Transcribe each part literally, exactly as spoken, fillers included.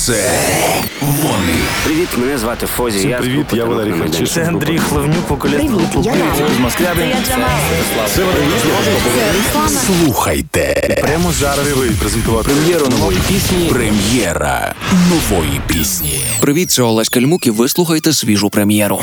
Це вони. Привіт, мене звати Фозі. Всім я привіт, я Валерій Харчишин. Це Андрій Хлевнюк, вокаліст групи «Привіт» з Москви. Це Слухайте. Прямо зараз презентувати Прем'єру нової пісні. Прем'єра нової пісні. Привіт, це Олесь Кальмук, і ви слухаєте свіжу прем'єру.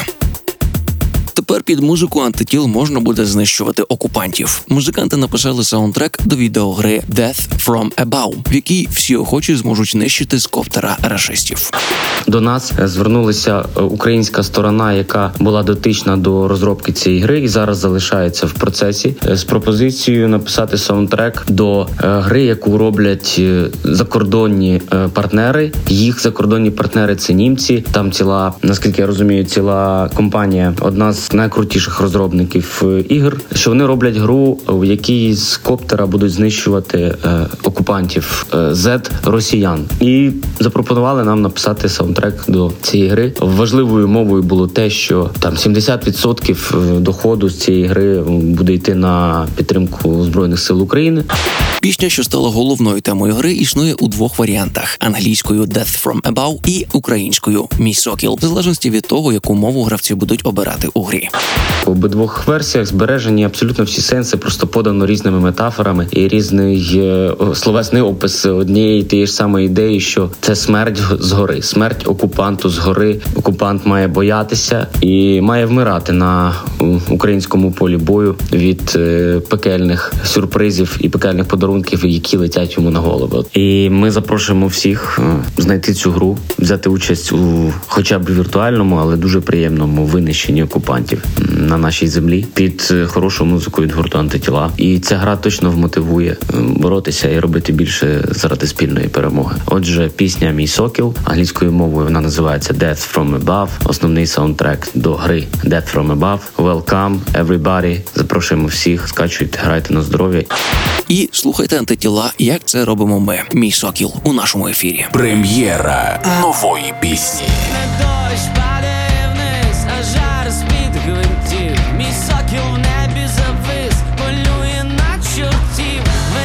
Тепер під музику антитіл можна буде знищувати окупантів. Музиканти написали саундтрек до відеогри Death from Above, в якій всі охочі зможуть нищити з коптера рашистів. До нас звернулася українська сторона, яка була дотична до розробки цієї гри і зараз залишається в процесі, з пропозицією написати саундтрек до гри, яку роблять закордонні партнери. Їх закордонні партнери – це німці. Там ціла, наскільки я розумію, ціла компанія, одна з найкрутіших розробників ігор, що вони роблять гру, в якій з коптера будуть знищувати е, окупантів е, зет-росіян. І запропонували нам написати саундтрек до цієї гри. Важливою мовою було те, що там сімдесят відсотків доходу з цієї гри буде йти на підтримку Збройних сил України. Пісня, що стала головною темою гри, існує у двох варіантах: англійською «Death from Above» і українською «Мій сокіл», в залежності від того, яку мову гравці будуть обирати у грі. В обидвох версіях збережені абсолютно всі сенси, просто подано різними метафорами і різний е, словесний опис однієї тієї ж самої ідеї, що це смерть згори, смерть окупанту згори. Окупант має боятися і має вмирати на українському полі бою від е, пекельних сюрпризів і пекельних подарунків, які летять йому на голову. І ми запрошуємо всіх е, знайти цю гру, взяти участь у хоча б віртуальному, але дуже приємному винищенні окупантів на нашій землі під хорошу музику від гурту «Антитіла». І ця гра точно вмотивує боротися і робити більше заради спільної перемоги. Отже, пісня «Мій сокіл», англійською мовою вона називається «Death from Above», основний саундтрек до гри «Death from Above». Welcome, everybody. Запрошуємо всіх, скачуйте, грайте на здоров'я. І слухайте «Антитіла», як це робимо ми. «Мій сокіл» у нашому ефірі. Прем'єра нової пісні. Дощ падає вниз, а жар з-під гвинтів. Мій сокіл в небі завис, полює на чортів,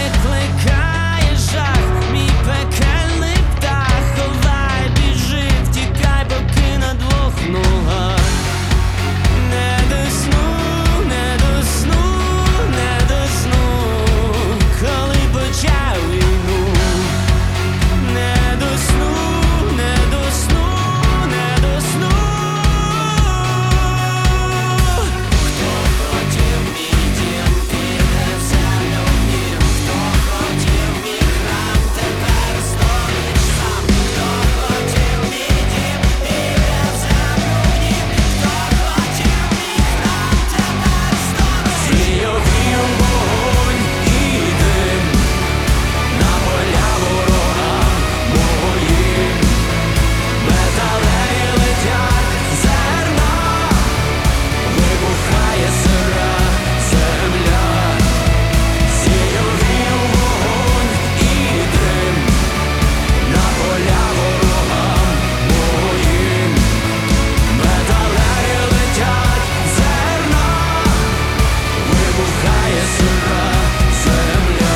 викликає жах. Мій пекельний птах, ховай, біжи, втікай, поки на двох ногах. Не досну, не досну, не досну, коли почав війну. Не досну, не досну, не досну. Хто хотів мій дім, піде в землю гнів. Хто хотів мій храм, тепер стоїть сам. Хто хотів мій дім, піде в землю гнів. Хто хотів мій храм, тепер стоїть. Зійовів вогонь і дим на поля ворогам моїм. Металеї летять зерна, вибухає сира земля. Зійовів вогонь і дим на поля ворогам моїм. Металеї летять зерна, вибухає сира земля.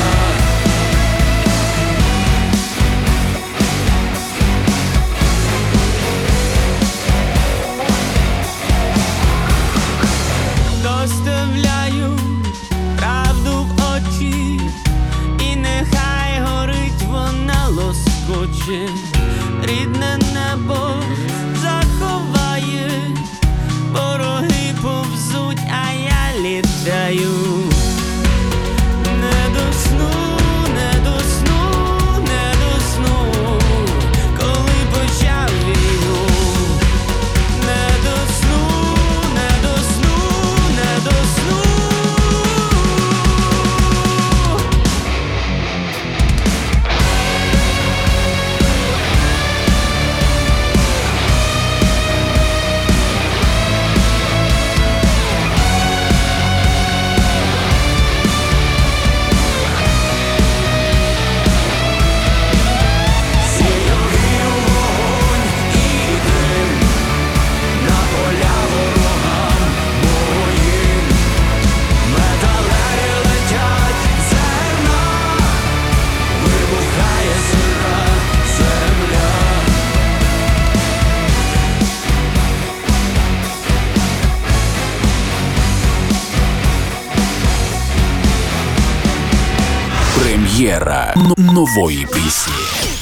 Доставляю правду в очі, і нехай горить вона лоскоче. Рідне небо заховає, вороги повзуть, а я літаю. Не досну, не досну, не досну, коли почав війну. Не досну, не досну, не досну. Прем'єра н- нової пісні.